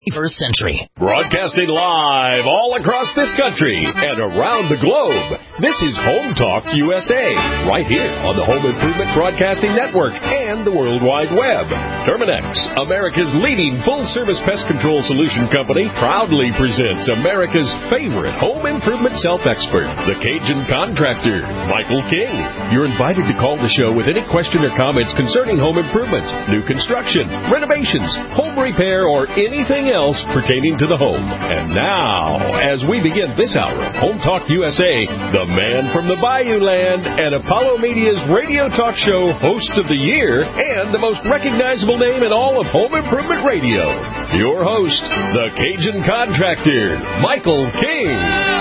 21st century. Broadcasting live all across this country and around the globe. This is Home Talk USA, right here on the Home Improvement Broadcasting Network and the World Wide Web. Terminex, America's leading full-service pest control solution company, proudly presents America's favorite home improvement self-expert, the Cajun Contractor, Michael King. You're invited to call the show with any question or comments concerning home improvements, new construction, renovations, home repair, or anything else pertaining to the home. And now, as we begin this hour of Home Talk USA, the man from the Bayou Land and Apollo Media's radio talk show host of the year and the most recognizable name in all of home improvement radio, your host, the Cajun Contractor, Michael King.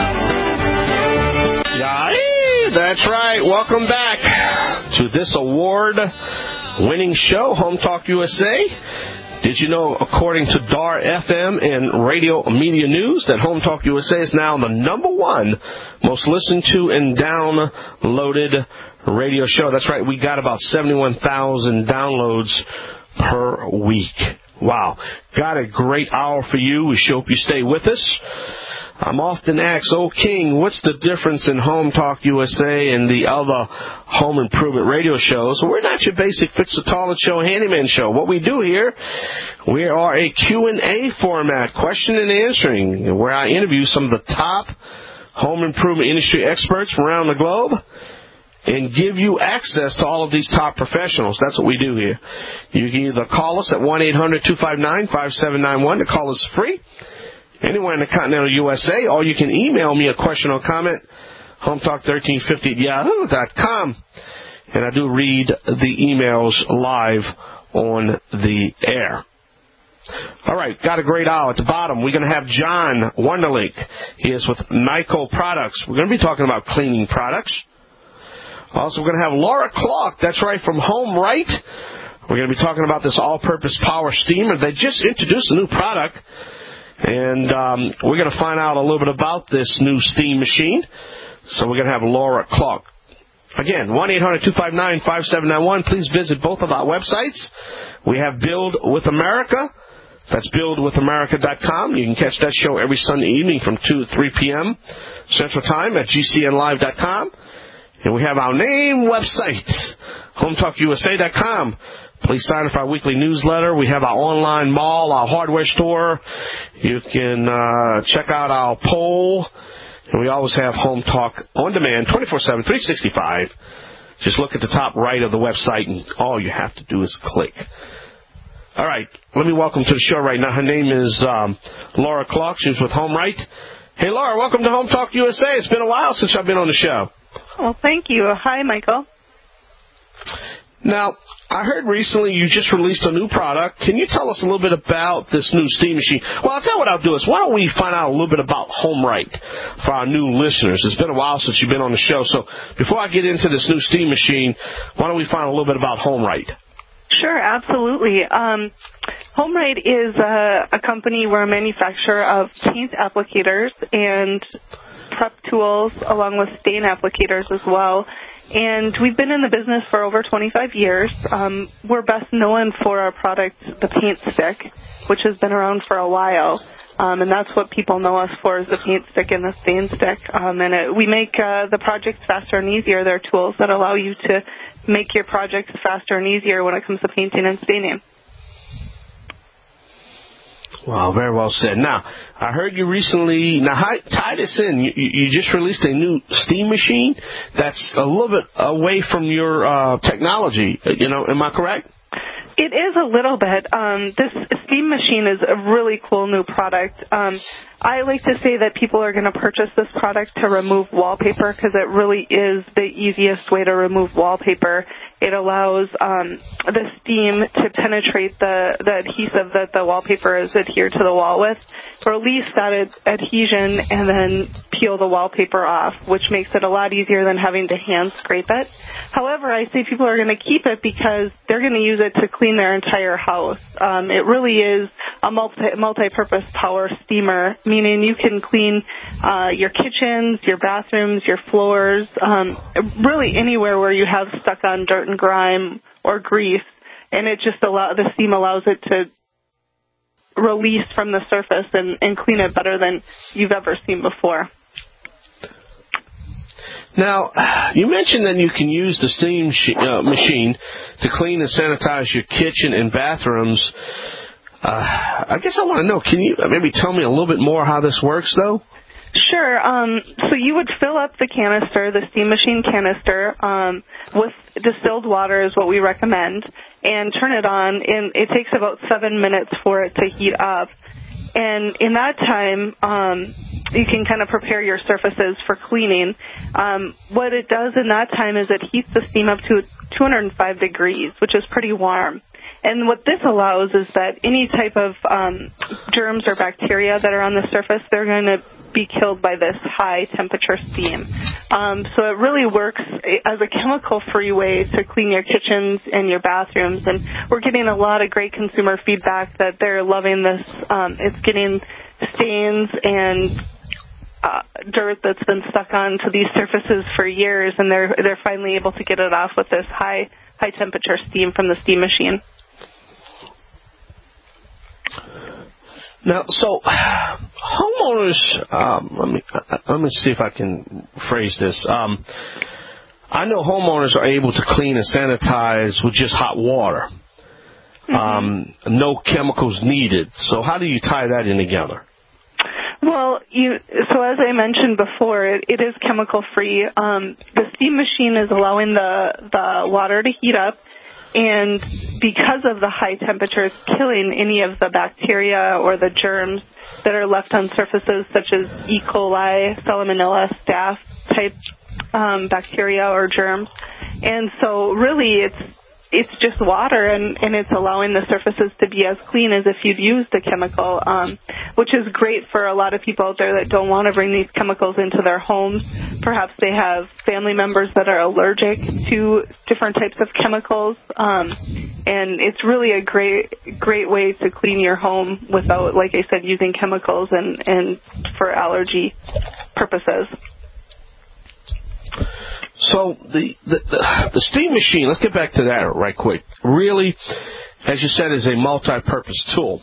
That's right. Welcome back to this award-winning show, Home Talk USA. Did you know, according to DAR FM and Radio Media News, that Home Talk USA is now the #1 most listened to and downloaded radio show? That's right, we got about 71,000 downloads per week. Wow. Got a great hour for you. We hope you stay with us. I'm often asked, King, what's the difference in Home Talk USA and the other home improvement radio shows? Well, we're not your basic fix-a-toilet show, handyman show. What we do here, we are a Q&A format, question and answering, where I interview some of the top home improvement industry experts from around the globe and give you access to all of these top professionals. That's what we do here. You can either call us at 1-800-259-5791. The call is free. Anywhere in the continental USA, or you can email me a question or comment, hometalk1350@yahoo.com, and I do read the emails live on the air. All right, got a great hour. At the bottom, we're going to have John Wonderlink. He is with Nyko Products. We're going to be talking about cleaning products. Also, we're going to have Laura Clark, that's right, from Home Right. We're going to be talking about this all-purpose power steamer. They just introduced a new product. And we're going to find out a little bit about this new steam machine. So we're going to have Laura Clark. Again, 1-800-259-5791. Please visit both of our websites. We have Build with America. That's buildwithamerica.com. You can catch that show every Sunday evening from 2 to 3 p.m. Central Time at gcnlive.com. And we have our main website, hometalkusa.com. Please sign up for our weekly newsletter. We have our online mall, our hardware store. You can check out our poll. And we always have Home Talk on demand, 24/7, 365. Just look at the top right of the website, and all you have to do is click. All right, let me welcome to the show right now. Her name is Laura Clark. She's with Home Right. Hey, Laura, welcome to Home Talk USA. It's been a while since I've been on the show. Well, thank you. Hi, Michael. Now, I heard recently you just released a new product. Can you tell us a little bit about this new steam machine? Well, I'll tell you what I'll do is, why don't we find out a little bit about Home Right for our new listeners? It's been a while since you've been on the show, so before I get into this new steam machine, why don't we find out a little bit about Home Right? Sure, absolutely. Home Right is a company. We're a manufacturer of paint applicators and prep tools, along with stain applicators as well. And we've been in the business for over 25 years. We're best known for our product, the Paint Stick, which has been around for a while. And that's what people know us for, is the Paint Stick and the Stain Stick. We make the projects faster and easier. They're tools that allow you to make your projects faster and easier when it comes to painting and staining. Wow, very well said. Now, I heard you recently, tie this in, you just released a new steam machine that's a little bit away from your technology, am I correct? It is a little bit. This steam machine is a really cool new product. I like to say that people are going to purchase this product to remove wallpaper, because it really is the easiest way to remove wallpaper. It allows the steam to penetrate the adhesive that the wallpaper is adhered to the wall with, release that adhesion, and then peel the wallpaper off, which makes it a lot easier than having to hand scrape it. However, I say people are going to keep it because they're going to use it to clean their entire house. It really is a multi-purpose power steamer, meaning you can clean your kitchens, your bathrooms, your floors, really anywhere where you have stuck on dirt and grime or grease, and it just the steam allows it to release from the surface and clean it better than you've ever seen before. Now, you mentioned that you can use the steam machine to clean and sanitize your kitchen and bathrooms. I guess I want to know, can you maybe tell me a little bit more how this works, though? Sure. So you would fill up the canister, the steam machine canister, with distilled water is what we recommend, and turn it on. And it takes about 7 minutes for it to heat up. And in that time, you can kind of prepare your surfaces for cleaning. What it does in that time is it heats the steam up to 205 degrees, which is pretty warm. And what this allows is that any type of germs or bacteria that are on the surface, they're going to be killed by this high temperature steam. So it really works as a chemical-free way to clean your kitchens and your bathrooms. And we're getting a lot of great consumer feedback that they're loving this. It's getting stains and dirt that's been stuck onto these surfaces for years, and they're finally able to get it off with this high temperature steam from the steam machine. Now, so homeowners, let me see if I can phrase this. I know homeowners are able to clean and sanitize with just hot water. Mm-hmm. No chemicals needed. So how do you tie that in together? Well, so as I mentioned before, it is chemical-free. The steam machine is allowing the water to heat up, and because of the high temperature, it's killing any of the bacteria or the germs that are left on surfaces, such as E. coli, Salmonella, staph-type bacteria or germs. And so really it's just water, and it's allowing the surfaces to be as clean as if you'd used a chemical, which is great for a lot of people out there that don't want to bring these chemicals into their homes. Perhaps they have family members that are allergic to different types of chemicals, and it's really a great way to clean your home without, like I said, using chemicals and for allergy purposes. So the steam machine, let's get back to that right quick. Really, as you said, is a multi-purpose tool.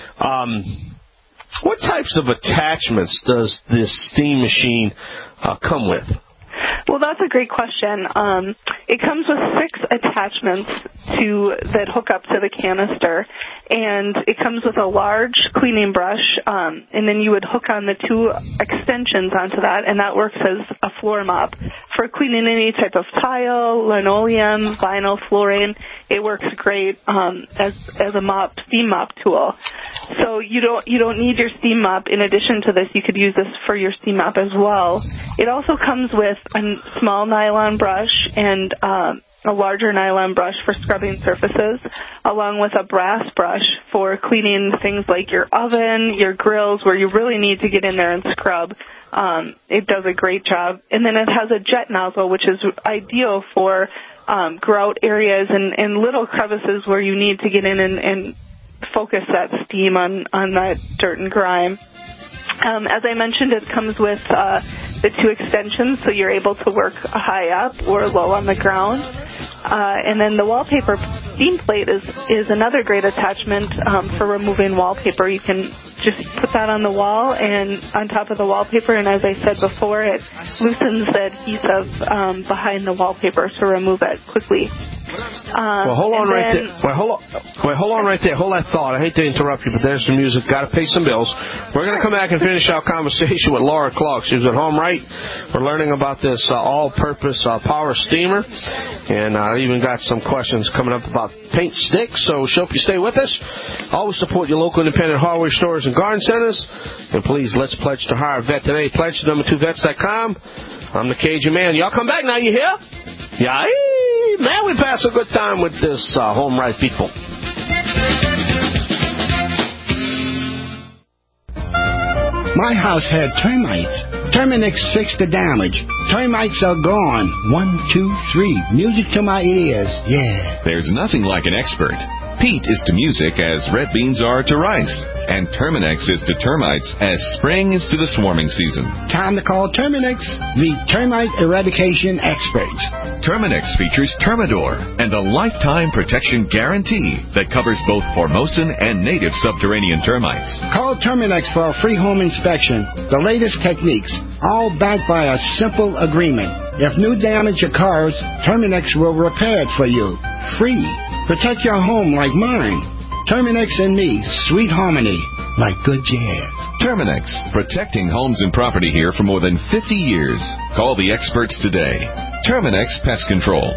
What types of attachments does this steam machine come with? Well, that's a great question. It comes with 6 attachments that hook up to the canister, and it comes with a large cleaning brush, and then you would hook on the 2 extensions onto that, and that works as a floor mop for cleaning any type of tile, linoleum, vinyl, flooring. It works great as a steam mop tool. So you don't need your steam mop. In addition to this, you could use this for your steam mop as well. It also comes with a small nylon brush and a larger nylon brush for scrubbing surfaces, along with a brass brush for cleaning things like your oven, your grills, where you really need to get in there and scrub. It does a great job. And then it has a jet nozzle, which is ideal for grout areas and little crevices where you need to get in and focus that steam on that dirt and grime. As I mentioned, it comes with the 2 extensions, so you're able to work high up or low on the ground. And then the wallpaper steam plate is another great attachment for removing wallpaper. You can just put that on the wall and on top of the wallpaper, and as I said before, it loosens the adhesive behind the wallpaper to remove it quickly. Well, hold on right there. Hold on right there. Hold that thought. I hate to interrupt you, but there's some music. Got to pay some bills. We're going to come back and finish our conversation with Laura Clark. She's at Home Right. We're learning about this all-purpose power steamer, and I even got some questions coming up about paint sticks, so hope you stay with us. Always support your local independent hardware stores and garden centers, and please, let's pledge to hire a vet today. Pledge to number2vets.com. I'm the Cajun Man. Y'all come back now, you hear? Yeah, man, we pass a good time with this Home Right people. My house had termites. Terminix fixed the damage. Termites are gone. 1, 2, 3. Music to my ears. Yeah. There's nothing like an expert. peat is to music as red beans are to rice. And Terminex is to termites as spring is to the swarming season. Time to call Terminex, the termite eradication experts. Terminex features Termidor and a lifetime protection guarantee that covers both Formosan and native subterranean termites. Call Terminex for a free home inspection. The latest techniques, all backed by a simple agreement. If new damage occurs, Terminex will repair it for you. Free. Protect your home like mine. Terminex and me, sweet harmony, like good jazz. Terminex, protecting homes and property here for more than 50 years. Call the experts today. Terminex Pest Control,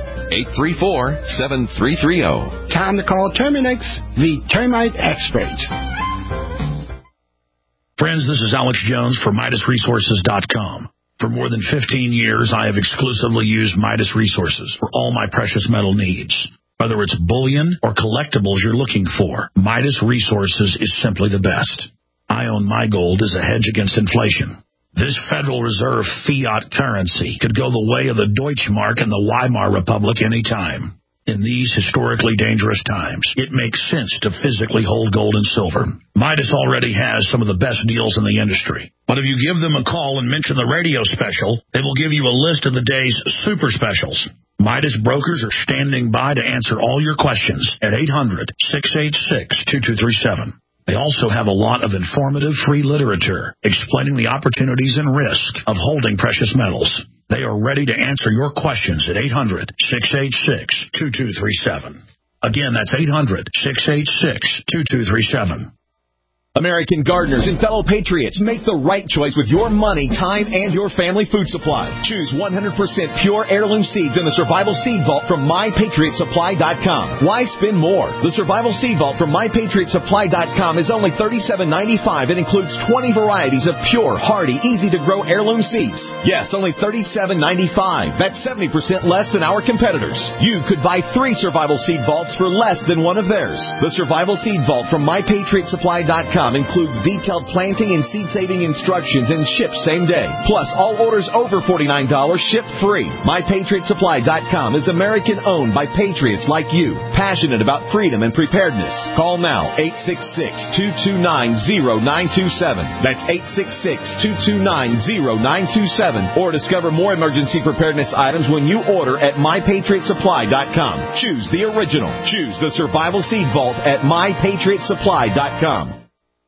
834-7330. Time to call Terminex, the termite experts. Friends, this is Alex Jones for MidasResources.com. For more than 15 years, I have exclusively used Midas Resources for all my precious metal needs. Whether it's bullion or collectibles you're looking for, Midas Resources is simply the best. I own my gold as a hedge against inflation. This Federal Reserve fiat currency could go the way of the Deutschmark and the Weimar Republic any time. In these historically dangerous times, it makes sense to physically hold gold and silver. Midas already has some of the best deals in the industry. But if you give them a call and mention the radio special, they will give you a list of the day's super specials. Midas brokers are standing by to answer all your questions at 800-686-2237. They also have a lot of informative free literature explaining the opportunities and risk of holding precious metals. They are ready to answer your questions at 800-686-2237. Again, that's 800-686-2237. American gardeners and fellow patriots, make the right choice with your money, time, and your family food supply. Choose 100% pure heirloom seeds in the Survival Seed Vault from MyPatriotSupply.com. Why spend more? The Survival Seed Vault from MyPatriotSupply.com is only $37.95 and includes 20 varieties of pure, hardy, easy-to-grow heirloom seeds. Yes, only $37.95. That's 70% less than our competitors. You could buy 3 Survival Seed Vaults for less than one of theirs. The Survival Seed Vault from MyPatriotSupply.com includes detailed planting and seed-saving instructions and ships same day. Plus, all orders over $49 ship free. MyPatriotSupply.com is American-owned by patriots like you, passionate about freedom and preparedness. Call now, 866-229-0927. That's 866-229-0927. Or discover more emergency preparedness items when you order at MyPatriotSupply.com. Choose the original. Choose the Survival Seed Vault at MyPatriotSupply.com.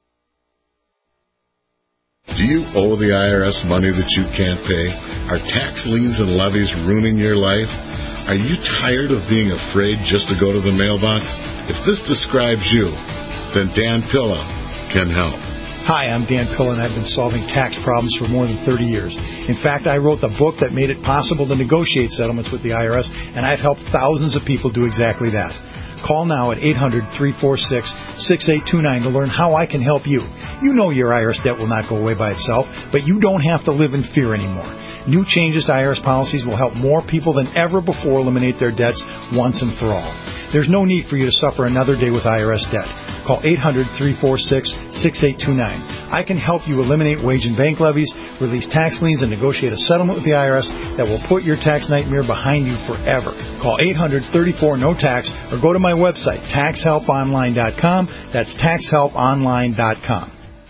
Do you owe the IRS money that you can't pay? Are tax liens and levies ruining your life? Are you tired of being afraid just to go to the mailbox? If this describes you, then Dan Pilla can help. Hi, I'm Dan Pilla, and I've been solving tax problems for more than 30 years. In fact, I wrote the book that made it possible to negotiate settlements with the IRS, and I've helped thousands of people do exactly that. Call now at 800-346-6829 to learn how I can help you. You know your IRS debt will not go away by itself, but you don't have to live in fear anymore. New changes to IRS policies will help more people than ever before eliminate their debts once and for all. There's no need for you to suffer another day with IRS debt. Call 800-346-6829. I can help you eliminate wage and bank levies, release tax liens, and negotiate a settlement with the IRS that will put your tax nightmare behind you forever. Call 800-34-NO-TAX or go to my website, taxhelponline.com. That's taxhelponline.com.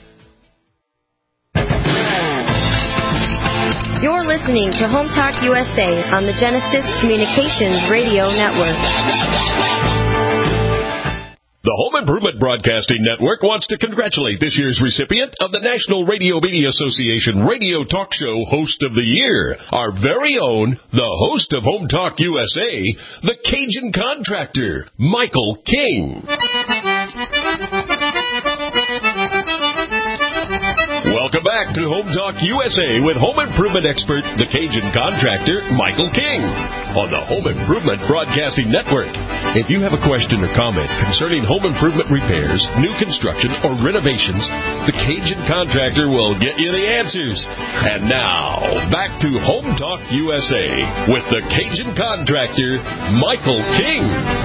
You're listening to Home Talk USA on the Genesis Communications Radio Network. The Home Improvement Broadcasting Network wants to congratulate this year's recipient of the National Radio Media Association Radio Talk Show Host of the Year, our very own, the host of Home Talk USA, the Cajun Contractor, Michael King. Welcome back to Home Talk USA with home improvement expert, the Cajun Contractor, Michael King, on the Home Improvement Broadcasting Network. If you have a question or comment concerning home improvement repairs, new construction, or renovations, the Cajun Contractor will get you the answers. And now, back to Home Talk USA with the Cajun Contractor, Michael King.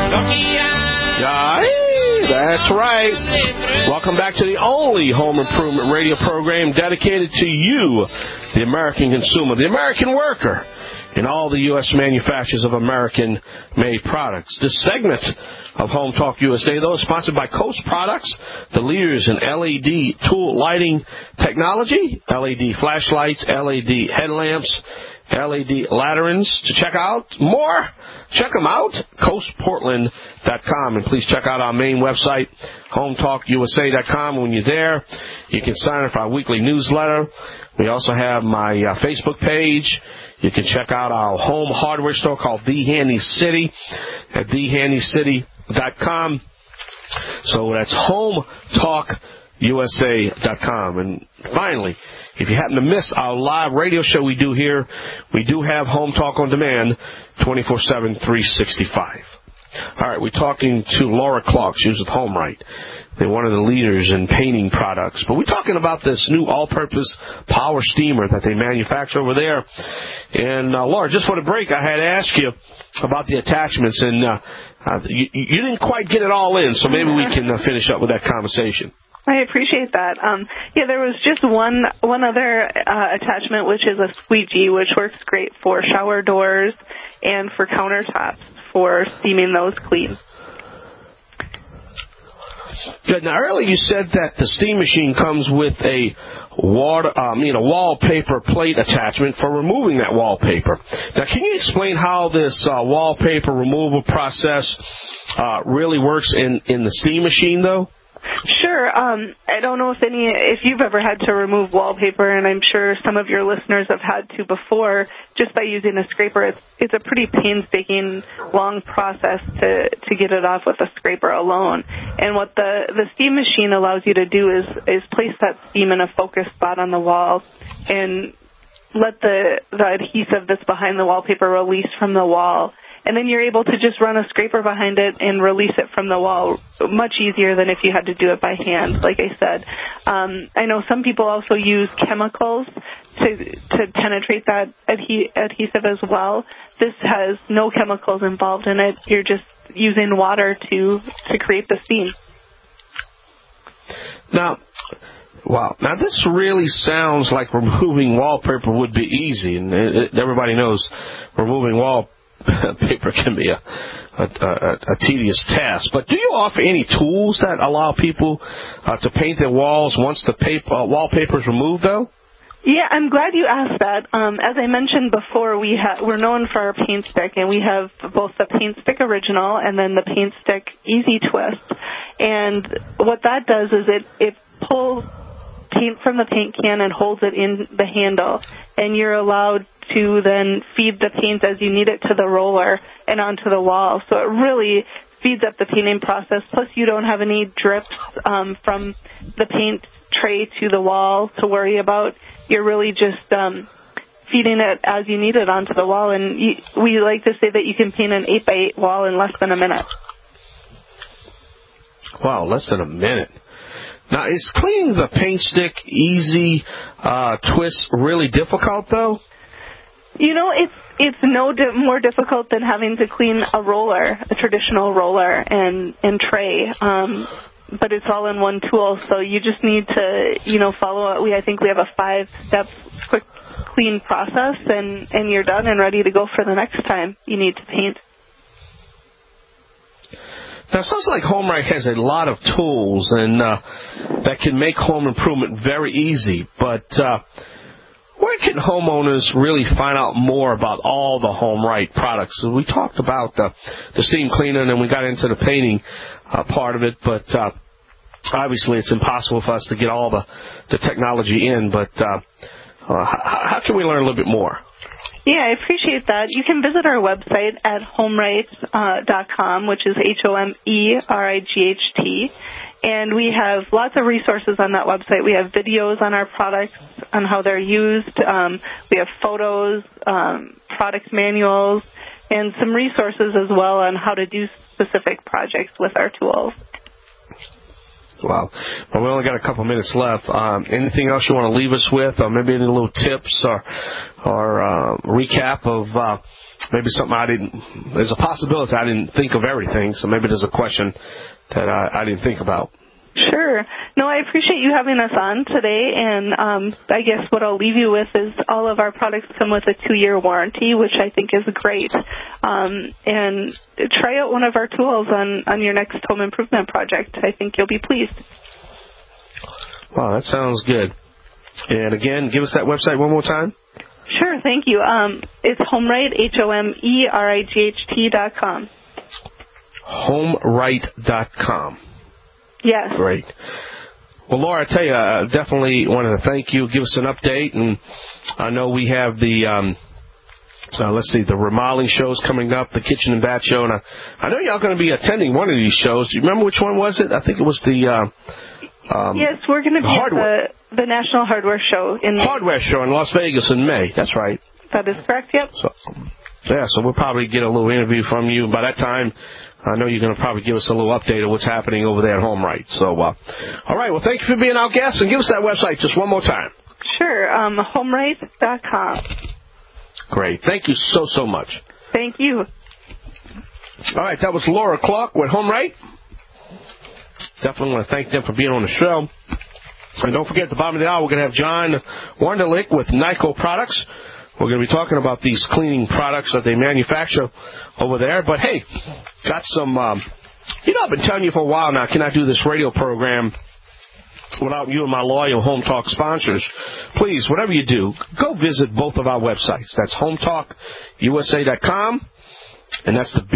That's right. Welcome back to the only home improvement radio program dedicated to you, the American consumer, the American worker. in all the U.S. manufacturers of American-made products. This segment of Home Talk USA, though, is sponsored by Coast Products, the leaders in LED tool lighting technology, LED flashlights, LED headlamps, LED lanterns. To check out more, check them out, coastportland.com. And please check out our main website, hometalkusa.com. When you're there, you can sign up for our weekly newsletter. We also have my Facebook page. You can check out our home hardware store called The Handy City at thehandycity.com. So that's hometalkusa.com. And finally, if you happen to miss our live radio show we do here, we do have Home Talk on Demand 24/7, 365. All right, we're talking to Laura Clark. She was with HomeRite. They're one of the leaders in painting products. But we're talking about this new all-purpose power steamer that they manufacture over there. And, Laura, just for the break, I had asked you about the attachments, and you didn't quite get it all in, so maybe we can finish up with that conversation. I appreciate that. There was just one other attachment, which is a squeegee, which works great for shower doors and for countertops for steaming those clean. Good. Now, earlier you said that the steam machine comes with a wallpaper plate attachment for removing that wallpaper. Now, can you explain how this wallpaper removal process really works in the steam machine, though? Sure. I don't know if you've ever had to remove wallpaper, and I'm sure some of your listeners have had to before, just by using a scraper. It's a pretty painstaking, long process to get it off with a scraper alone. And what the steam machine allows you to do is place that steam in a focus spot on the wall and let the adhesive that's behind the wallpaper release from the wall. And then you're able to just run a scraper behind it and release it from the wall much easier than if you had to do it by hand, like I said. I know some people also use chemicals to penetrate that adhesive as well. This has no chemicals involved in it. You're just using water to create the steam. Now, this really sounds like removing wallpaper would be easy, and everybody knows removing wallpaper can be a tedious task. But do you offer any tools that allow people to paint their walls once the wallpaper is removed, though? Yeah, I'm glad you asked that. As I mentioned before, we're known for our paint stick, and we have both the paint stick original and then the paint stick easy twist. And what that does is it pulls paint from the paint can and holds it in the handle, and you're allowed to then feed the paint as you need it to the roller and onto the wall. So it really speeds up the painting process. Plus, you don't have any drips from the paint tray to the wall to worry about. You're really just feeding it as you need it onto the wall. And we like to say that you can paint an 8x8 wall in less than a minute. Wow, less than a minute. Now, is cleaning the paint stick easy twist really difficult, though? You know, it's no more difficult than having to clean a roller, a traditional roller and tray. But it's all in one tool, so you just need to, follow it. I think we have a 5-step quick clean process, and you're done and ready to go for the next time you need to paint. Now, it sounds like HomeRite has a lot of tools and that can make home improvement very easy. But where can homeowners really find out more about all the HomeRite products? So we talked about the steam cleaner, and then we got into the painting part of it. But obviously, it's impossible for us to get all the technology in. But how can we learn a little bit more? Yeah, I appreciate that. You can visit our website at HomeRite.com, which is HOMERIGHT. And we have lots of resources on that website. We have videos on our products, on how they're used. We have photos, product manuals, and some resources as well on how to do specific projects with our tools. Wow. Well, we only got a couple minutes left. Anything else you want to leave us with? Or maybe any little tips or recap of maybe something there's a possibility I didn't think of everything, so maybe there's a question that I didn't think about. Sure. No, I appreciate you having us on today, and I guess what I'll leave you with is all of our products come with a 2-year warranty, which I think is great. And try out one of our tools on your next home improvement project. I think you'll be pleased. Wow, that sounds good. And again, give us that website one more time. Sure, thank you. It's HomeRight, HomeRight.com. HomeRight.com. Yes. Great. Well, Laura, I tell you, I definitely wanted to thank you. Give us an update. And I know we have the, the remodeling shows coming up, the Kitchen and Bath Show. And I know y'all going to be attending one of these shows. Do you remember which one was it? I think it was the... yes, we're going to be at the National Hardware Show in Las Vegas in May. That's right. That is correct, yep. So we'll probably get a little interview from you. By that time, I know you're going to probably give us a little update of what's happening over there at HomeRight. So, all right. Well, thank you for being our guest, and give us that website just one more time. Sure. HomeRight.com. Great. Thank you so much. Thank you. All right. That was Laura Clark with HomeRight. Definitely want to thank them for being on the show. And don't forget, at the bottom of the hour, we're going to have John Wonderlich with Nyko Products. We're going to be talking about these cleaning products that they manufacture over there. But, hey, got some, I've been telling you for a while now, can I do this radio program without you and my loyal Home Talk sponsors? Please, whatever you do, go visit both of our websites. That's HomeTalkUSA.com, and that's the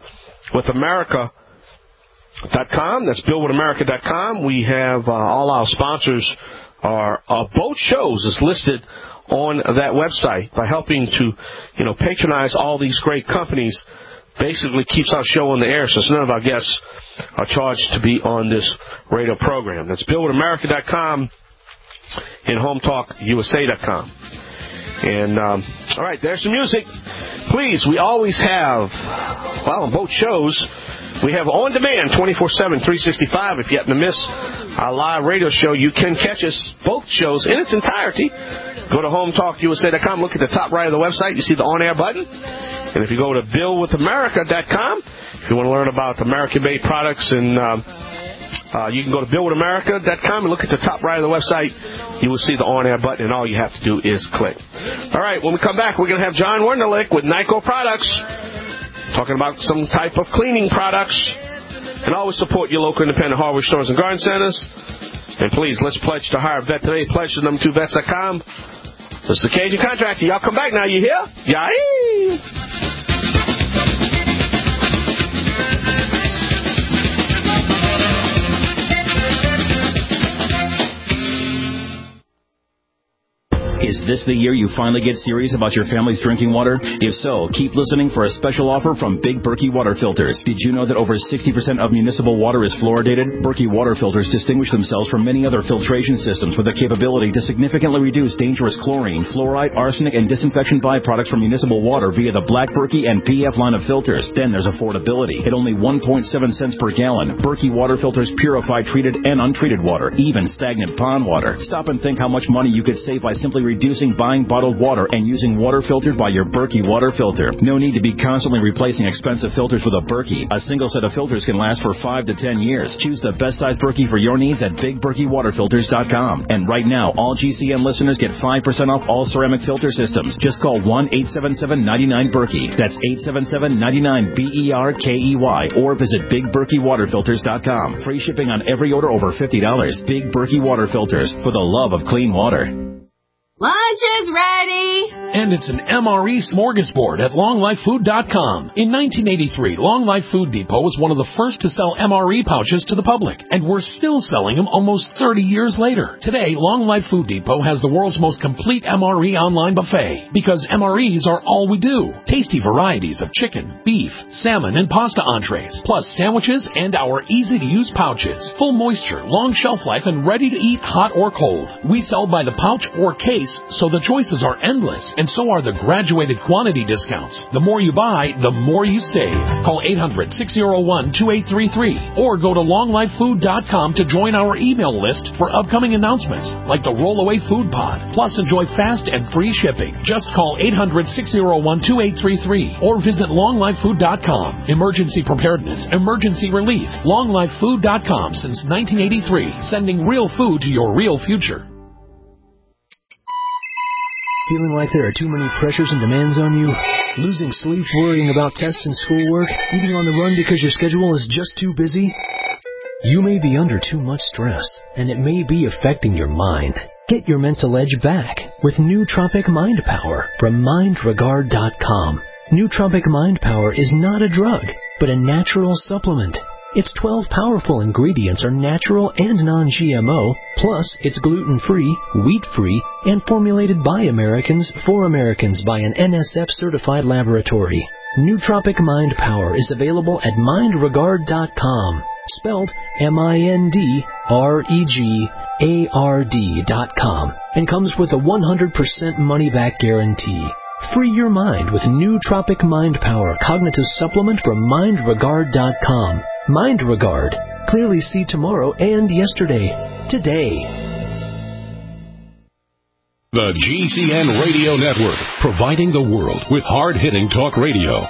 BuildWithAmerica.com. That's BuildWithAmerica.com. We have all our sponsors are both shows is listed on that website. By helping to, patronize all these great companies, basically keeps our show on the air, since none of our guests are charged to be on this radio program. That's BuildWithAmerica.com and HomeTalkUSA.com. And, all right, there's some music. Please, we always have, on both shows, we have on demand 24/7, 365. If you happen to miss our live radio show, you can catch us, both shows, in its entirety. Go to HomeTalkUSA.com. Look at the top right of the website. You see the on-air button. And if you go to BuildWithAmerica.com, if you want to learn about American-made products, and you can go to BuildWithAmerica.com and look at the top right of the website. You will see the on-air button, and all you have to do is click. All right, when we come back, we're going to have John Wonderlich with Nyko Products, talking about some type of cleaning products. And always support your local independent hardware stores and garden centers. And please, let's pledge to hire a vet today. Pledge to number2vets.com. This is the Cajun Contractor. Y'all come back now. You hear? Yay! Is this the year you finally get serious about your family's drinking water? If so, keep listening for a special offer from Big Berkey Water Filters. Did you know that over 60% of municipal water is fluoridated? Berkey Water Filters distinguish themselves from many other filtration systems with the capability to significantly reduce dangerous chlorine, fluoride, arsenic, and disinfection byproducts from municipal water via the Black Berkey and PF line of filters. Then there's affordability. At only 1.7 cents per gallon, Berkey Water Filters purify treated and untreated water, even stagnant pond water. Stop and think how much money you could save by simply reducing buying bottled water and using water filtered by your Berkey water filter. No need to be constantly replacing expensive filters with a Berkey. A single set of filters can last for 5 to 10 years. Choose the best size Berkey for your needs at BigBerkeyWaterFilters.com. And right now, all GCN listeners get 5% off all ceramic filter systems. Just call 1-877-99-BERKEY. That's 877-99-BERKEY. Or visit BigBerkeyWaterFilters.com. Free shipping on every order over $50. Big Berkey Water Filters, for the love of clean water. Lunch is ready! And it's an MRE smorgasbord at LongLifeFood.com. In 1983, Long Life Food Depot was one of the first to sell MRE pouches to the public, and we're still selling them almost 30 years later. Today, Long Life Food Depot has the world's most complete MRE online buffet, because MREs are all we do. Tasty varieties of chicken, beef, salmon, and pasta entrees, plus sandwiches and our easy-to-use pouches. Full moisture, long shelf life, and ready to eat hot or cold. We sell by the pouch or case so the choices are endless, and so are the graduated quantity discounts. The more you buy, the more you save. Call 800-601-2833 or go to longlifefood.com to join our email list for upcoming announcements like the Rollaway Food Pod. Plus, enjoy fast and free shipping. Just call 800-601-2833 or visit longlifefood.com. Emergency preparedness, emergency relief. longlifefood.com since 1983, sending real food to your real future. Feeling like there are too many pressures and demands on you? Losing sleep worrying about tests and schoolwork? Eating on the run because your schedule is just too busy? You may be under too much stress, and it may be affecting your mind. Get your mental edge back with Nootropic Mind Power from MindRegard.com. Nootropic Mind Power is not a drug, but a natural supplement. Its 12 powerful ingredients are natural and non-GMO, plus it's gluten-free, wheat-free, and formulated by Americans for Americans by an NSF-certified laboratory. Nootropic Mind Power is available at MindRegard.com, spelled MindRegard.com, and comes with a 100% money-back guarantee. Free your mind with Nootropic Mind Power Cognitive Supplement from MindRegard.com. MindRegard. Clearly see tomorrow and yesterday. Today. The GCN Radio Network, providing the world with hard-hitting talk radio.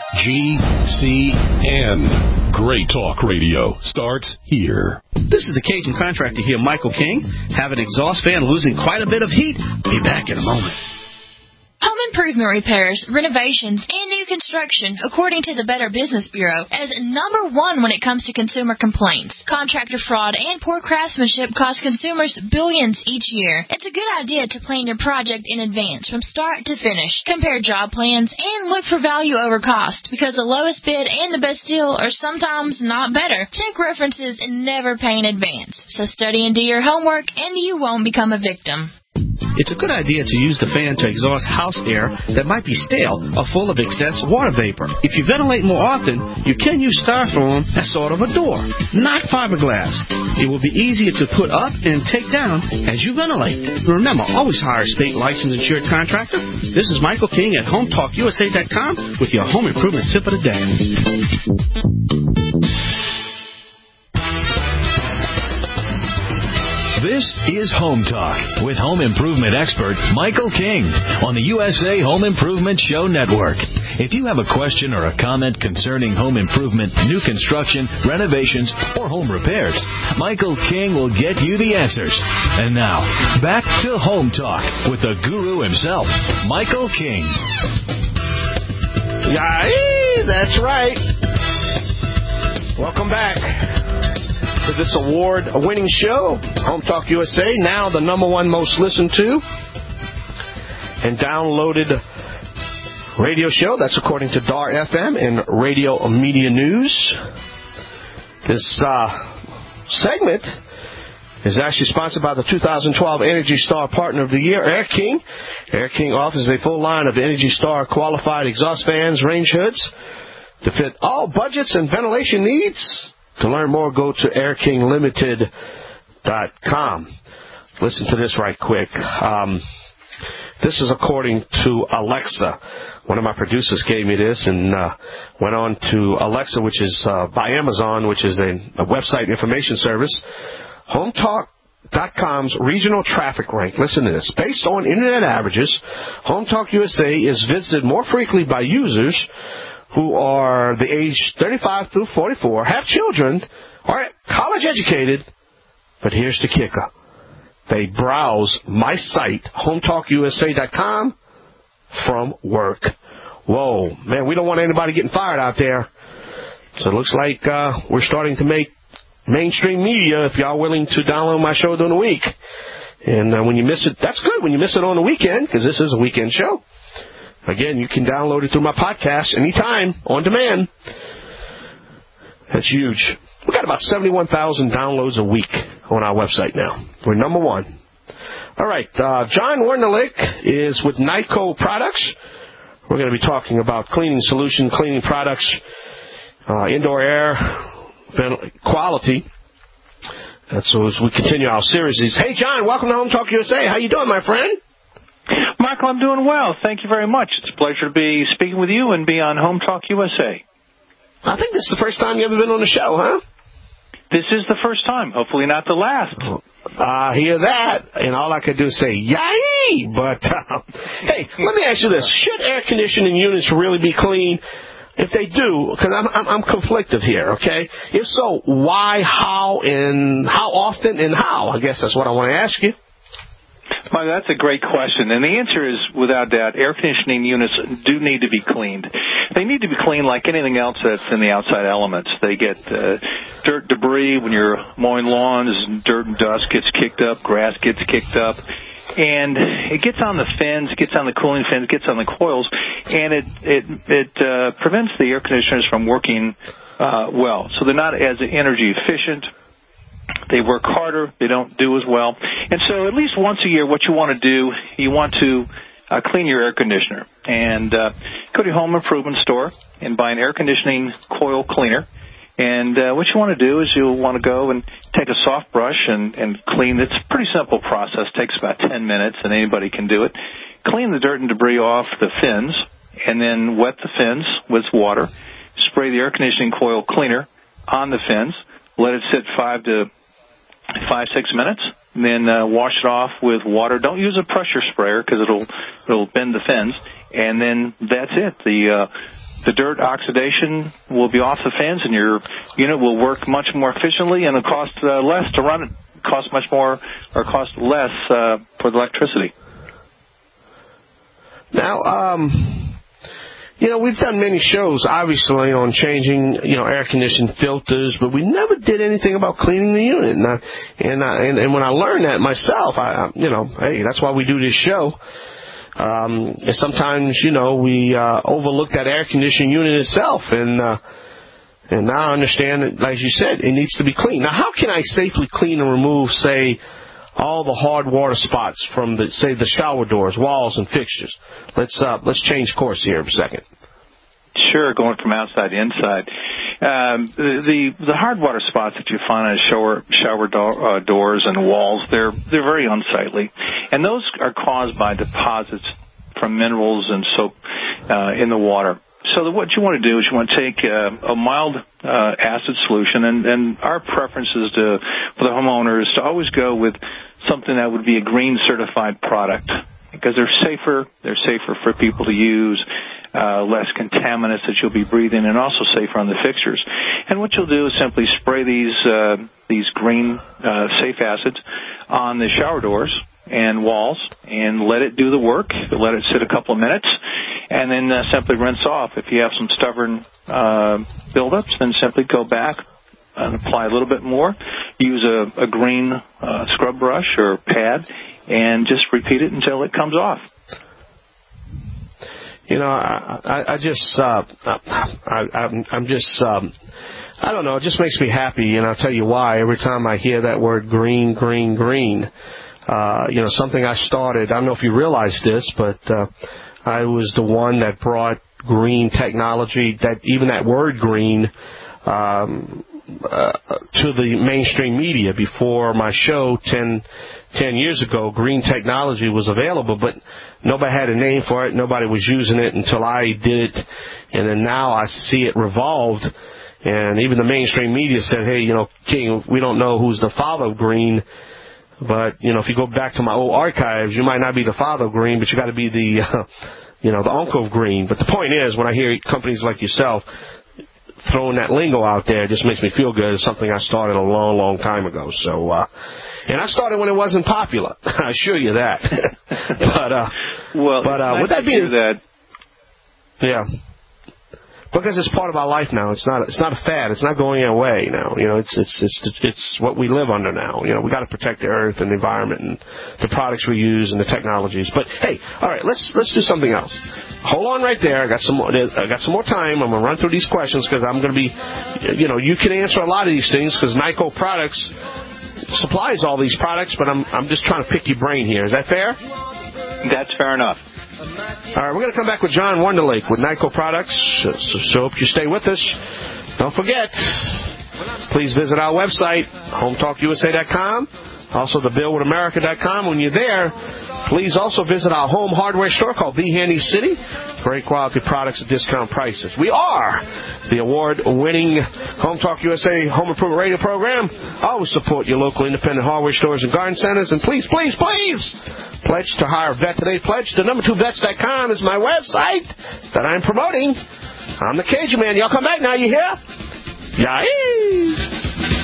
GCN. Great talk radio starts here. This is the Cajun contractor here, Michael King. Have an exhaust fan losing quite a bit of heat. Be back in a moment. Home improvement repairs, renovations, and new construction, according to the Better Business Bureau, as number one when it comes to consumer complaints. Contractor fraud and poor craftsmanship cost consumers billions each year. It's a good idea to plan your project in advance from start to finish. Compare job plans and look for value over cost, because the lowest bid and the best deal are sometimes not better. Check references and never pay in advance. So study and do your homework, and you won't become a victim. It's a good idea to use the fan to exhaust house air that might be stale or full of excess water vapor. If you ventilate more often, you can use styrofoam as sort of a door, not fiberglass. It will be easier to put up and take down as you ventilate. Remember, always hire a state licensed insured contractor. This is Michael King at HomeTalkUSA.com with your home improvement tip of the day. This is Home Talk with home improvement expert Michael King on the USA Home Improvement Show Network. If you have a question or a comment concerning home improvement, new construction, renovations, or home repairs, Michael King will get you the answers. And now, back to Home Talk with the guru himself, Michael King. Yay, that's right. Welcome back to this award-winning show, Home Talk USA, now the number one most listened to and downloaded radio show. That's according to DAR FM and Radio Media News. This segment is actually sponsored by the 2012 Energy Star Partner of the Year, Air King. Air King offers a full line of Energy Star qualified exhaust fans, range hoods to fit all budgets and ventilation needs. To learn more, go to airkinglimited.com. Listen to this right quick. This is according to Alexa. One of my producers gave me this and went on to Alexa, which is by Amazon, which is a website information service. HomeTalk.com's regional traffic rank. Listen to this. Based on internet averages, HomeTalk USA is visited more frequently by users who are the age 35 through 44, have children, are college educated, but here's the kicker. They browse my site, HomeTalkUSA.com, from work. Whoa, man, we don't want anybody getting fired out there. So it looks like we're starting to make mainstream media if y'all willing to download my show during the week. And when you miss it, that's good when you miss it on the weekend, because this is a weekend show. Again, you can download it through my podcast anytime, on demand. That's huge. We've got about 71,000 downloads a week on our website now. We're number one. All right, John Wernerlich is with Nyco Products. We're going to be talking about cleaning solution, cleaning products, indoor air quality. And so as we continue our series, hey, John, welcome to Home Talk USA. How you doing, my friend? Michael, I'm doing well. Thank you very much. It's a pleasure to be speaking with you and be on Home Talk USA. I think this is the first time you've ever been on the show, huh? This is the first time. Hopefully not the last. I hear that, and all I could do is say, yay! But, hey, let me ask you this. Should air conditioning units really be clean? If they do, because I'm conflicted here, okay? If so, why, how, and how often, and how? I guess that's what I want to ask you. Well, that's a great question, and the answer is, without doubt, air conditioning units do need to be cleaned. They need to be cleaned like anything else that's in the outside elements. They get dirt, debris when you're mowing lawns, dirt and dust gets kicked up, grass gets kicked up, and it gets on the fins, gets on the cooling fins, gets on the coils, and it prevents the air conditioners from working well. So they're not as energy efficient. They work harder. They don't do as well. And so at least once a year, what you want to do, you want to clean your air conditioner. And go to your home improvement store and buy an air conditioning coil cleaner. And what you want to do is you'll want to go and take a soft brush and clean. It's a pretty simple process. It takes about 10 minutes, and anybody can do it. Clean the dirt and debris off the fins, and then wet the fins with water. Spray the air conditioning coil cleaner on the fins. Let it sit 5 to 6 minutes, and then wash it off with water. Don't use a pressure sprayer because it'll bend the fins, and then that's it. The dirt oxidation will be off the fins, and your unit will work much more efficiently, and it'll cost less to run it. Cost much more or cost less for the electricity. Now, we've done many shows, obviously, on changing, air conditioning filters, but we never did anything about cleaning the unit. And when I learned that myself, hey, that's why we do this show. And sometimes, we overlook that air conditioning unit itself, and now I understand that, like you said, it needs to be cleaned. Now, how can I safely clean and remove, say, all the hard water spots from the shower doors, walls, and fixtures? Let's change course here for a second. Sure, going from outside to inside. The hard water spots that you find on shower doors and walls, they're very unsightly, and those are caused by deposits from minerals and soap in the water. So what you want to do is you want to take a mild acid solution, and our preference is for the homeowner is to always go with something that would be a green certified product, because they're safer for people to use, less contaminants that you'll be breathing, and also safer on the fixtures. And what you'll do is simply spray these green safe acids on the shower doors and walls, and let it do the work. Let it sit a couple of minutes, and then simply rinse off. If you have some stubborn buildups, then simply go back and apply a little bit more. Use a green scrub brush or pad, and just repeat it until it comes off. I don't know. It just makes me happy, and I'll tell you why. Every time I hear that word green, green, green, something I started. I don't know if you realize this, but I was the one that brought green technology, that word green, to the mainstream media. Before my show 10 years ago, green technology was available, but nobody had a name for it. Nobody was using it until I did it, and then now I see it revolved. And even the mainstream media said, hey, King, we don't know who's the father of green, but, if you go back to my old archives, you might not be the father of green, but you got to be the, the uncle of green. But the point is, when I hear companies like yourself throwing that lingo out there, it just makes me feel good. It's something I started a long, long time ago. So, and I started when it wasn't popular. I assure you that. But with that being said, yeah, because it's part of our life now. It's not a fad. It's not going away now. It's what we live under now. We got to protect the earth and the environment and the products we use and the technologies. But hey, all right, let's do something else. Hold on right there. I got some more time. I'm gonna run through these questions because I'm gonna be, you can answer a lot of these things because Nyco Products supplies all these products, but I'm just trying to pick your brain here. Is that fair? That's fair enough. All right, we're going to come back with John Wonderlake with Nyco Products, so hope you stay with us. Don't forget, please visit our website, HometalkUSA.com, Also, thebillwithamerica.com. When you're there, please also visit our home hardware store called The Handy City. Great quality products at discount prices. We are the award-winning Home Talk USA Home Improvement Radio program. Always support your local independent hardware stores and garden centers. And please, please, please, pledge to hire a vet today. Pledge to number2vets.com is my website that I'm promoting. I'm the Cajun Man. Y'all come back now, you hear? Yay!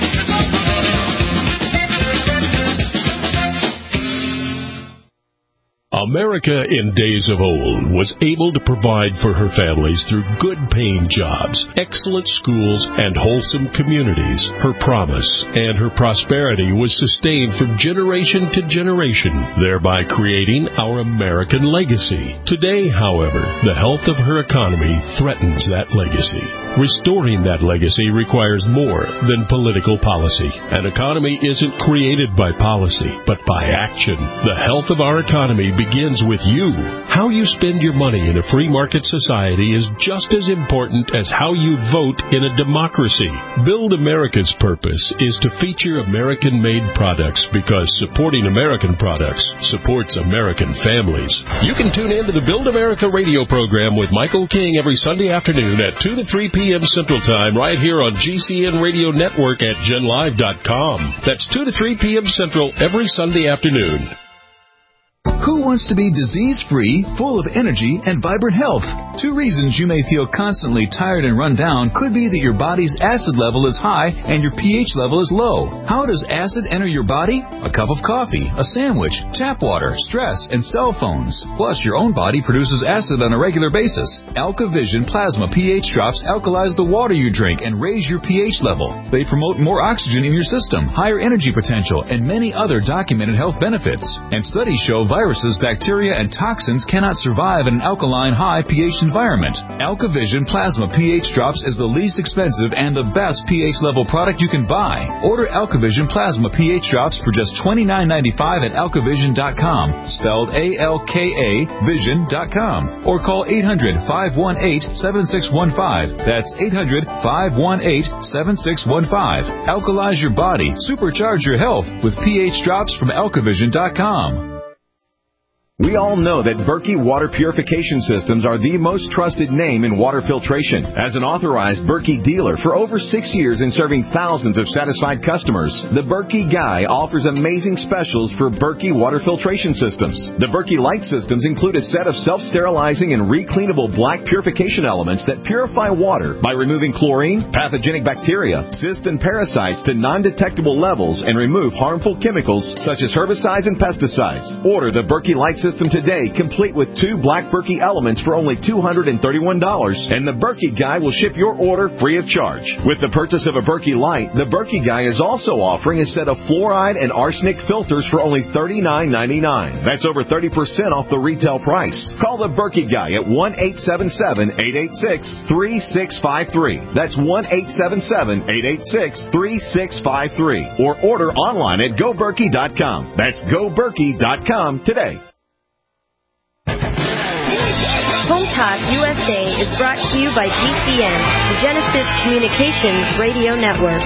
America in days of old was able to provide for her families through good-paying jobs, excellent schools, and wholesome communities. Her promise and her prosperity was sustained from generation to generation, thereby creating our American legacy. Today, however, the health of her economy threatens that legacy. Restoring that legacy requires more than political policy. An economy isn't created by policy, but by action. The health of our economy begins with you. How you spend your money in a free market society is just as important as how you vote in a democracy. Build America's purpose is to feature American-made products because supporting American products supports American families. You can tune in to the Build America radio program with Michael King every Sunday afternoon at 2 to 3 p.m. Central Time right here on GCN Radio Network at GenLive.com. That's 2 to 3 p.m. Central every Sunday afternoon. Who wants to be disease-free, full of energy, and vibrant health? 2 reasons you may feel constantly tired and run down could be that your body's acid level is high and your pH level is low. How does acid enter your body? A cup of coffee, a sandwich, tap water, stress, and cell phones. Plus, your own body produces acid on a regular basis. AlkaVision Plasma pH drops alkalize the water you drink and raise your pH level. They promote more oxygen in your system, higher energy potential, and many other documented health benefits. And studies show viruses, bacteria, and toxins cannot survive in an alkaline high pH environment. AlkaVision Plasma pH Drops is the least expensive and the best pH level product you can buy. Order AlkaVision Plasma pH Drops for just $29.95 at alkavision.com, spelled A-L-K-A Vision.com, or call 800-518-7615. That's 800-518-7615. Alkalize your body, supercharge your health with pH Drops from alkavision.com. We all know that Berkey Water Purification Systems are the most trusted name in water filtration. As an authorized Berkey dealer for over 6 years and serving thousands of satisfied customers, the Berkey Guy offers amazing specials for Berkey Water Filtration Systems. The Berkey Light Systems include a set of self-sterilizing and recleanable black purification elements that purify water by removing chlorine, pathogenic bacteria, cysts, and parasites to non-detectable levels and remove harmful chemicals such as herbicides and pesticides. Order the Berkey Light System today, complete with 2 black Berkey elements for only $231, and the Berkey Guy will ship your order free of charge. With the purchase of a Berkey Light, the Berkey Guy is also offering a set of fluoride and arsenic filters for only $39.99. That's over 30% off the retail price. Call the Berkey Guy at 1-877-886-3653. That's 1-877-886-3653. Or order online at GoBerkey.com. That's GoBerkey.com today. Home Talk USA is brought to you by GCN, the Genesis Communications Radio Network.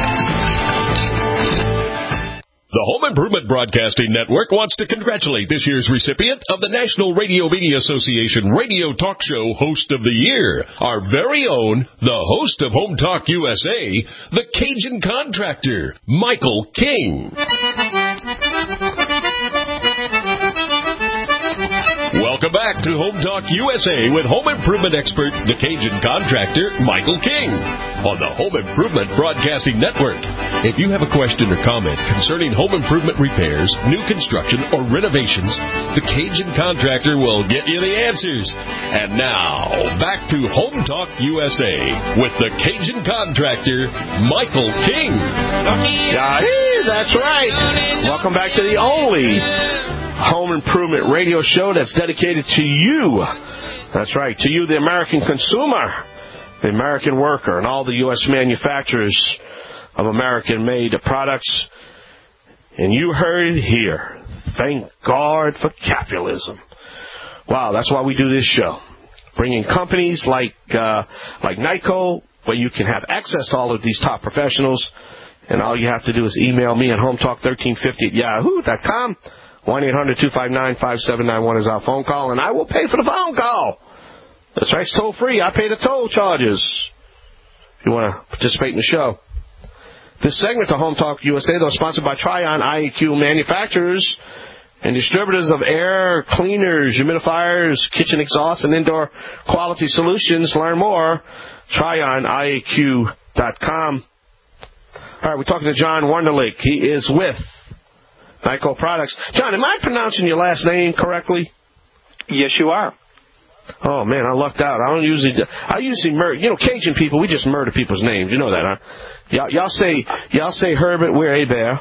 The Home Improvement Broadcasting Network wants to congratulate this year's recipient of the National Radio Media Association Radio Talk Show Host of the Year, our very own, the host of Home Talk USA, the Cajun Contractor, Michael King. Welcome back to Home Talk USA with home improvement expert, the Cajun Contractor, Michael King, on the Home Improvement Broadcasting Network. If you have a question or comment concerning home improvement repairs, new construction, or renovations, the Cajun Contractor will get you the answers. And now, back to Home Talk USA with the Cajun Contractor, Michael King. That's right. Welcome back to the only home improvement radio show that's dedicated to you. That's right, to you, the American consumer, the American worker, and all the U.S. manufacturers of American-made products. And you heard it here. Thank God for capitalism. Wow, that's why we do this show. Bringing companies like NICO, where you can have access to all of these top professionals, And all you have to do is email me at hometalk1350@yahoo.com. 1-800-259-5791 is our phone call, and I will pay for the phone call. That's right, it's toll-free. I pay the toll charges if you want to participate in the show. This segment of Home Talk USA, though, is sponsored by Tryon IEQ manufacturers and distributors of air cleaners, humidifiers, kitchen exhaust, and indoor quality solutions. Learn more, TryonIEQ.com. All right, we're talking to John Wunderlich. He is with Nyco Products. John, am I pronouncing your last name correctly? Yes, you are. Oh, man, I lucked out. I usually murder. You know, Cajun people, we just murder people's names. You know that, huh? Y'all say Herbert, we're a bear.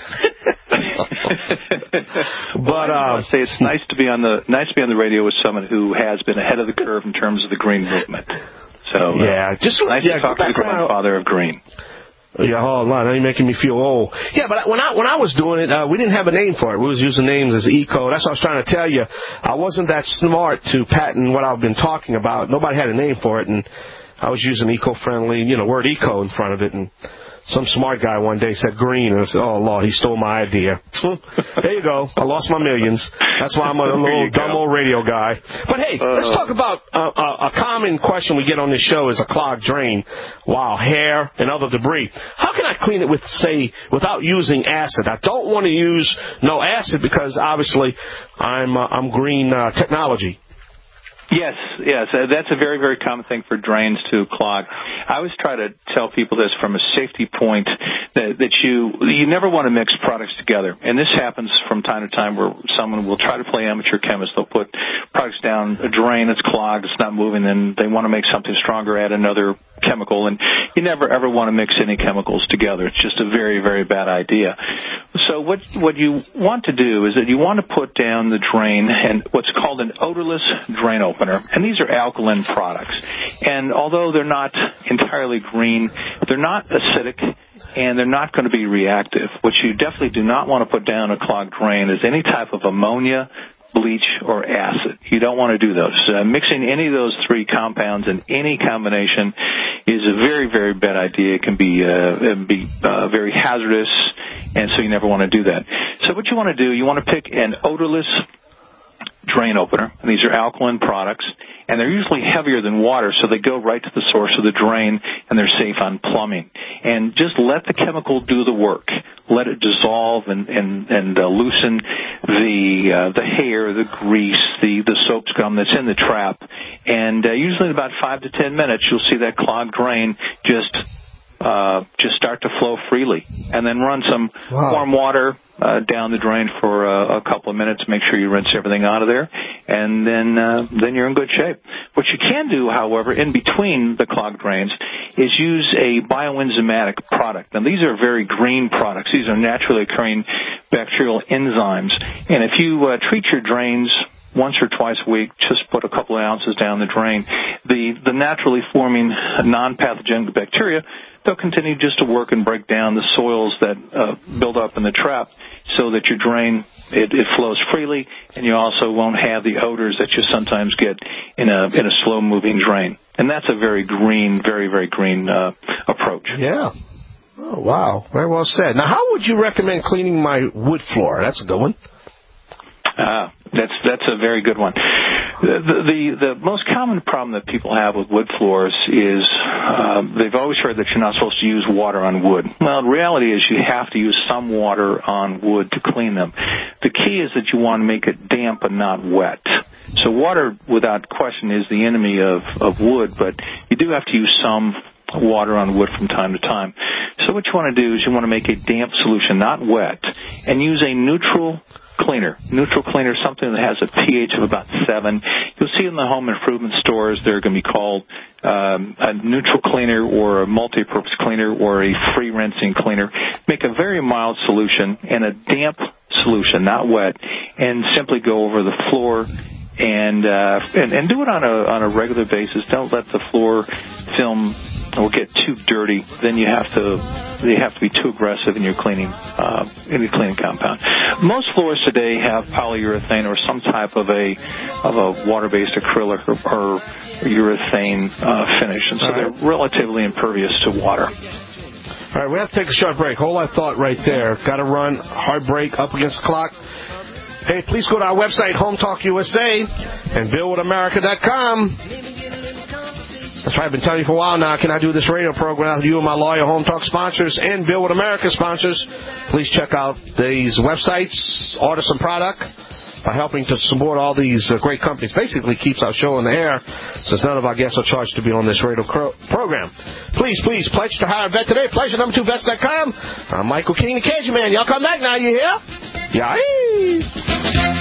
But I say it's nice to be on the radio with someone who has been ahead of the curve in terms of the green movement. So nice to talk to the grandfather of green. Yeah, hold on. Now you're making me feel old. Yeah, but when I was doing it, we didn't have a name for it. We was using names as Eco. That's what I was trying to tell you. I wasn't that smart to patent what I've been talking about. Nobody had a name for it, and I was using eco-friendly, word eco in front of it, and some smart guy one day said green, and I said, oh, Lord, he stole my idea. There you go. I lost my millions. That's why I'm a little dumb old radio guy. But, hey, let's talk about a common question we get on this show is a clogged drain. Wow, hair and other debris. How can I clean it without using acid? I don't want to use no acid because, obviously, I'm green technology. Yes, that's a very, very common thing for drains to clog. I always try to tell people this from a safety point that you never want to mix products together. And this happens from time to time where someone will try to play amateur chemist. They'll put products down a drain, it's clogged, it's not moving, and they want to make something stronger, add another chemical, and you never ever want to mix any chemicals together. It's just a very, very bad idea. So what you want to do is that you want to put down the drain and what's called an odorless drain opener, and these are alkaline products. And although they're not entirely green, they're not acidic, and they're not going to be reactive. What you definitely do not want to put down a clogged drain is any type of ammonia, bleach, or acid. You don't want to do those. Mixing any of those three compounds in any combination is a very, very bad idea. It can be very hazardous, and so you never want to do that. So what you want to do, you want to pick an odorless drain opener, and these are alkaline products, and they're usually heavier than water, so they go right to the source of the drain, and they're safe on plumbing. And just let the chemical do the work. Let it dissolve and loosen the hair, the grease, the soap scum that's in the trap. And usually in about 5 to 10 minutes, you'll see that clogged drain just start to flow freely. And then run some warm water down the drain for a couple of minutes. Make sure you rinse everything out of there, and then you're in good shape. What you can do, however, in between the clogged drains is use a bioenzymatic product. Now, these are very green products. These are naturally occurring bacterial enzymes. And if you treat your drains once or twice a week, just put a couple of ounces down the drain, the naturally forming non-pathogenic bacteria, they'll continue just to work and break down the soils that build up in the trap so that your drain, it flows freely, and you also won't have the odors that you sometimes get in a slow-moving drain. And that's a very green, very, very green approach. Yeah. Oh, wow. Very well said. Now, how would you recommend cleaning my wood floor? That's a good one. That's a very good one. The most common problem that people have with wood floors is they've always heard that you're not supposed to use water on wood. Well, the reality is you have to use some water on wood to clean them. The key is that you want to make it damp and not wet. So water, without question, is the enemy of wood, but you do have to use some water on wood from time to time. So what you want to do is you want to make a damp solution, not wet, and use a neutral cleaner, something that has a pH of about 7. You'll see in the home improvement stores they're going to be called a neutral cleaner or a multi-purpose cleaner or a free rinsing cleaner. Make a very mild solution and a damp solution, not wet, and simply go over the floor and do it on a regular basis. Don't let the floor film or get too dirty. Then you have to be too aggressive in your cleaning compound. Most floors today have polyurethane or some type of a water-based acrylic or urethane finish, and so they're relatively impervious to water. All All right, we have to take a short break. Hold that thought right there. Got to run. Hard break, up against the clock. Hey, please go to our website, Home Talk USA, and BillWithAmerica.com. That's right, I've been telling you for a while now, can I do this radio program with you and my lawyer, Home Talk sponsors, and Bill with America sponsors? Please check out these websites, order some product. By helping to support all these great companies, basically keeps our show in the air, since none of our guests are charged to be on this radio program. Please pledge to hire a vet today. Pledge at number2vets.com. I'm Michael King, the Cajun Man. Y'all come back now, you hear? Yeah.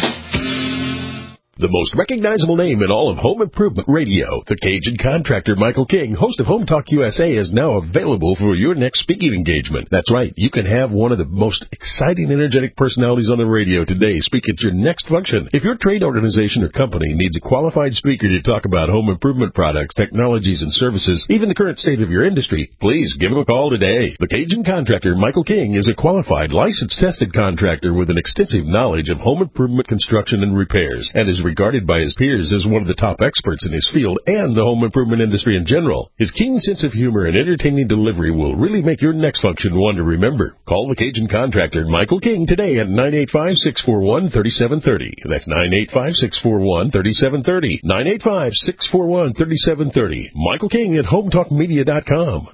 The most recognizable name in all of home improvement radio, the Cajun Contractor Michael King, host of Home Talk USA, is now available for your next speaking engagement. That's right, you can have one of the most exciting, energetic personalities on the radio today speak at your next function. If your trade organization or company needs a qualified speaker to talk about home improvement products, technologies, and services, even the current state of your industry, please give him a call today. The Cajun Contractor Michael King is a qualified, licensed, tested contractor with an extensive knowledge of home improvement construction and repairs, and is regarded by his peers as one of the top experts in his field and the home improvement industry in general. His keen sense of humor and entertaining delivery will really make your next function one to remember. Call the Cajun Contractor Michael King today at 985-641-3730. That's 985-641-3730. 985-641-3730. Michael King at HomeTalkMedia.com.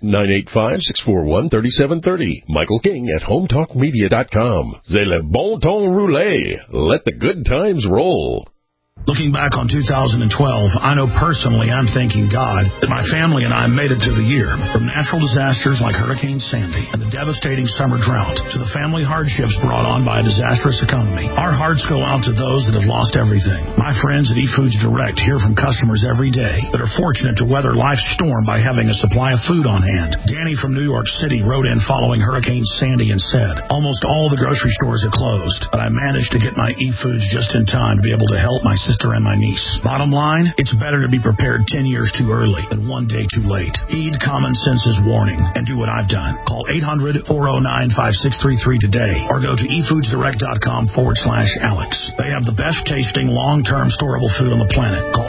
985-641-3730. Michael King at HomeTalkMedia.com. C'est le bon temps roulé. Let the good times roll. Looking back on 2012, I know personally I'm thanking God that my family and I made it through the year. From natural disasters like Hurricane Sandy and the devastating summer drought to the family hardships brought on by a disastrous economy, our hearts go out to those that have lost everything. My friends at eFoods Direct hear from customers every day that are fortunate to weather life's storm by having a supply of food on hand. Danny from New York City wrote in following Hurricane Sandy and said, almost all the grocery stores have closed, but I managed to get my eFoods just in time to be able to help my sister and my niece. Bottom line, it's better to be prepared 10 years too early than one day too late. Heed common sense's warning and do what I've done. Call 800-409-5633 today or go to efoodsdirect.com/Alex. They have the best tasting long-term storable food on the planet. Call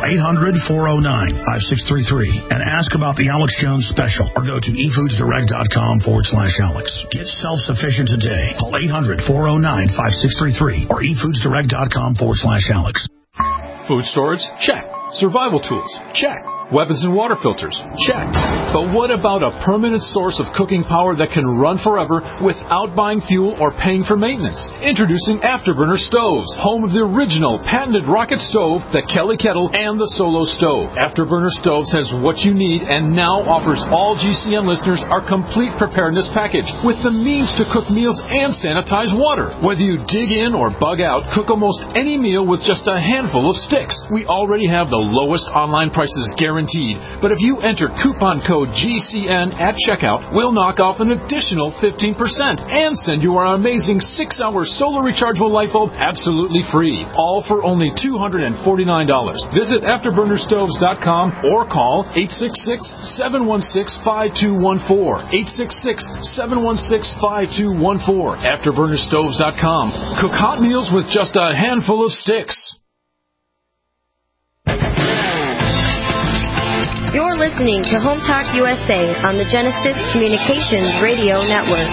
800-409-5633 and ask about the Alex Jones special or go to efoodsdirect.com/Alex. Get self-sufficient today. Call 800-409-5633 or efoodsdirect.com/Alex. Food storage? Check. Survival tools? Check. Weapons and water filters? Check. But what about a permanent source of cooking power that can run forever without buying fuel or paying for maintenance? Introducing Afterburner Stoves, home of the original patented rocket stove, the Kelly Kettle, and the Solo Stove. Afterburner Stoves has what you need and now offers all GCN listeners our complete preparedness package with the means to cook meals and sanitize water. Whether you dig in or bug out, cook almost any meal with just a handful of sticks. We already have the lowest online prices guaranteed. But if you enter coupon code GCN at checkout, we'll knock off an additional 15% and send you our amazing 6-hour solar rechargeable light bulb absolutely free. All for only $249. Visit AfterburnerStoves.com or call 866-716-5214. 866-716-5214. AfterburnerStoves.com. Cook hot meals with just a handful of sticks. You're listening to Home Talk USA on the Genesis Communications Radio Network.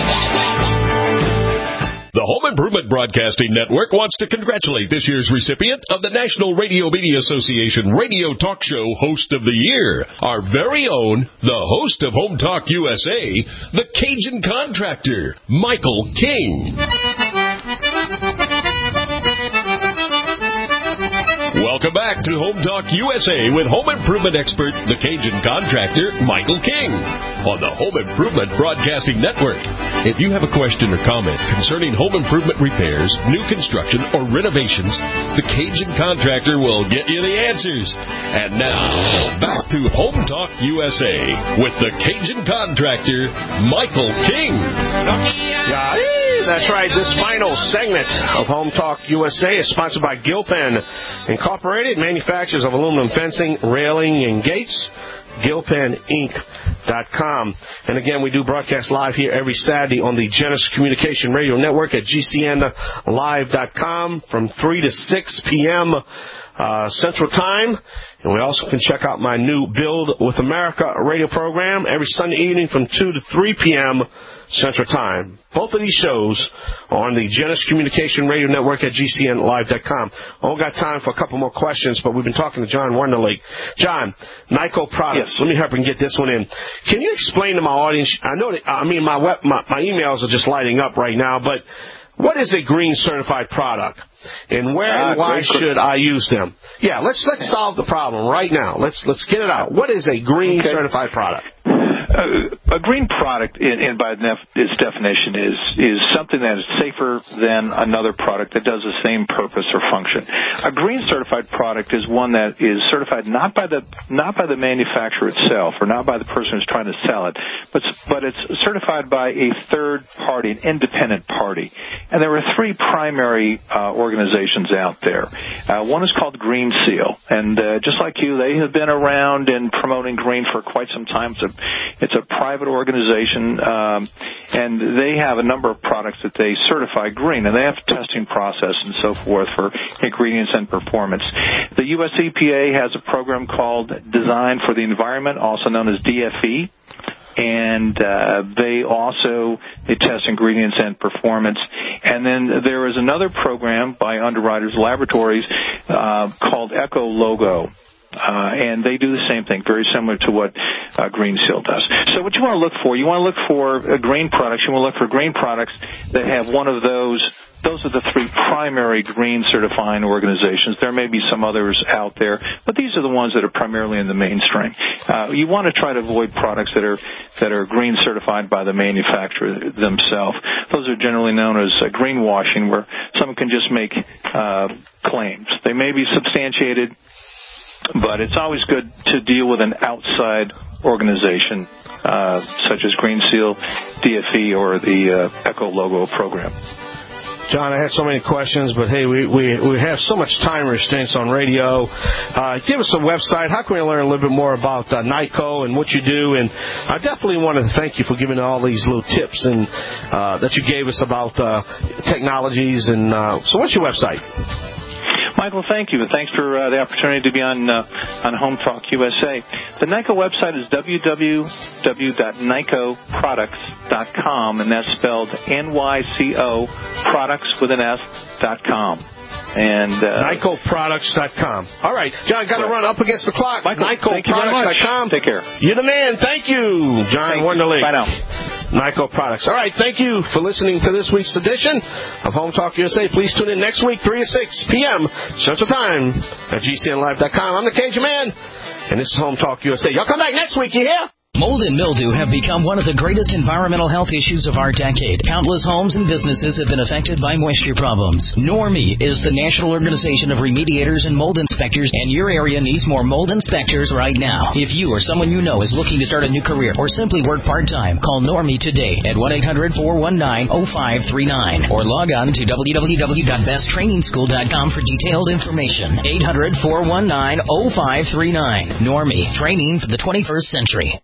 The Home Improvement Broadcasting Network wants to congratulate this year's recipient of the National Radio Media Association Radio Talk Show Host of the Year, our very own, the host of Home Talk USA, the Cajun Contractor, Michael King. Welcome back to Home Talk USA with home improvement expert, the Cajun Contractor, Michael King, on the Home Improvement Broadcasting Network. If you have a question or comment concerning home improvement repairs, new construction, or renovations, the Cajun Contractor will get you the answers. And now, back to Home Talk USA with the Cajun Contractor, Michael King. That's right. This final segment of Home Talk USA is sponsored by Gilpan Incorporated, manufacturers of aluminum fencing, railing, and gates. Gilpan Inc. GCNlive.com. And again, we do broadcast live here every Saturday on the Genesis Communication Radio Network at GCNlive.com from 3 to 6 p.m. Central Time. And we also can check out my new Build with America radio program every Sunday evening from 2 to 3 p.m. Central Time. Both of these shows are on the Genesis Communication Radio Network at GCNlive.com. Only got time for a couple more questions, but we've been talking to John Wonderlich. John, Nyco Products. Yes. Let me help and get this one in. Can you explain to my audience? I know that, my emails are just lighting up right now, but what is a green certified product? And where and why should I use them? Yeah, let's solve the problem right now. Let's get it out. What is a green certified product? A green product, by its definition, is something that is safer than another product that does the same purpose or function. A green certified product is one that is certified not by the manufacturer itself or not by the person who's trying to sell it, but it's certified by a third party, an independent party. And there are three primary organizations out there. One is called Green Seal, and just like you, they have been around in promoting green for quite some time. It's a private organization, and they have a number of products that they certify green, and they have a testing process and so forth for ingredients and performance. The U.S. EPA has a program called Design for the Environment, also known as DFE, and they test ingredients and performance. And then there is another program by Underwriters Laboratories called EcoLogo. And they do the same thing, very similar to what Green Seal does. So what you want to look for, green products. You want to look for green products that have one of those. Those are the three primary green certifying organizations. There may be some others out there, but these are the ones that are primarily in the mainstream. You want to try to avoid products that are green certified by the manufacturer themselves. Those are generally known as greenwashing, where someone can just make claims. They may be substantiated, but it's always good to deal with an outside organization such as Green Seal, DFE, or the EcoLogo program. John, I had so many questions, but hey, we have so much time restraints on radio. Give us a website. How can we learn a little bit more about Nyco and what you do? And I definitely want to thank you for giving all these little tips and that you gave us about technologies. And so, what's your website? Michael, thank you. Thanks for the opportunity to be on Home Talk USA. The Nyco website is www.nycoproducts.com, and that's spelled NYCO, products with an S.com. And NycoProducts.com. All right, John, got to run up against the clock. NycoProducts.com. Take care. You're the man. Thank you, John Wonderlich. Bye now. Nyco Products. All right, thank you for listening to this week's edition of Home Talk USA. Please tune in next week, 3 to 6 p.m. Central Time at GCNlive.com. I'm the Cajun Man, and this is Home Talk USA. Y'all come back next week, you hear? Mold and mildew have become one of the greatest environmental health issues of our decade. Countless homes and businesses have been affected by moisture problems. NORMI is the National Organization of Remediators and Mold Inspectors, and your area needs more mold inspectors right now. If you or someone you know is looking to start a new career or simply work part-time, call NORMI today at 1-800-419-0539 or log on to www.besttrainingschool.com for detailed information. 800-419-0539. NORMI, training for the 21st century.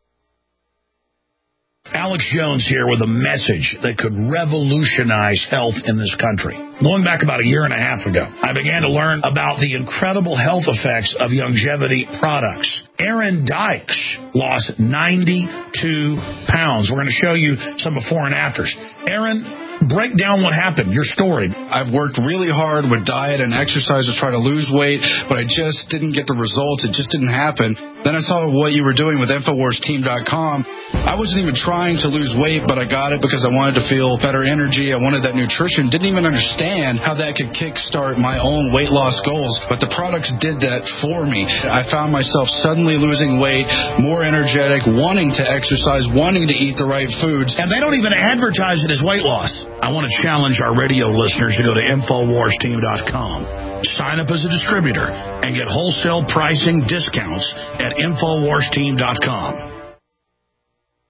Alex Jones here with a message that could revolutionize health in this country. Going back about a year and a half ago, I began to learn about the incredible health effects of longevity products. Aaron Dykes lost 92 pounds. We're going to show you some before and afters. Aaron, break down what happened, your story. I've worked really hard with diet and exercise to try to lose weight, but I just didn't get the results. It just didn't happen. Then I saw what you were doing with InfoWarsTeam.com. I wasn't even trying to lose weight, but I got it because I wanted to feel better energy. I wanted that nutrition. Didn't even understand how that could kickstart my own weight loss goals, but the products did that for me. I found myself suddenly losing weight, more energetic, wanting to exercise, wanting to eat the right foods. And they don't even advertise it as weight loss. I want to challenge our radio listeners to go to InfoWarsTeam.com. Sign up as a distributor and get wholesale pricing discounts at InfoWarsTeam.com.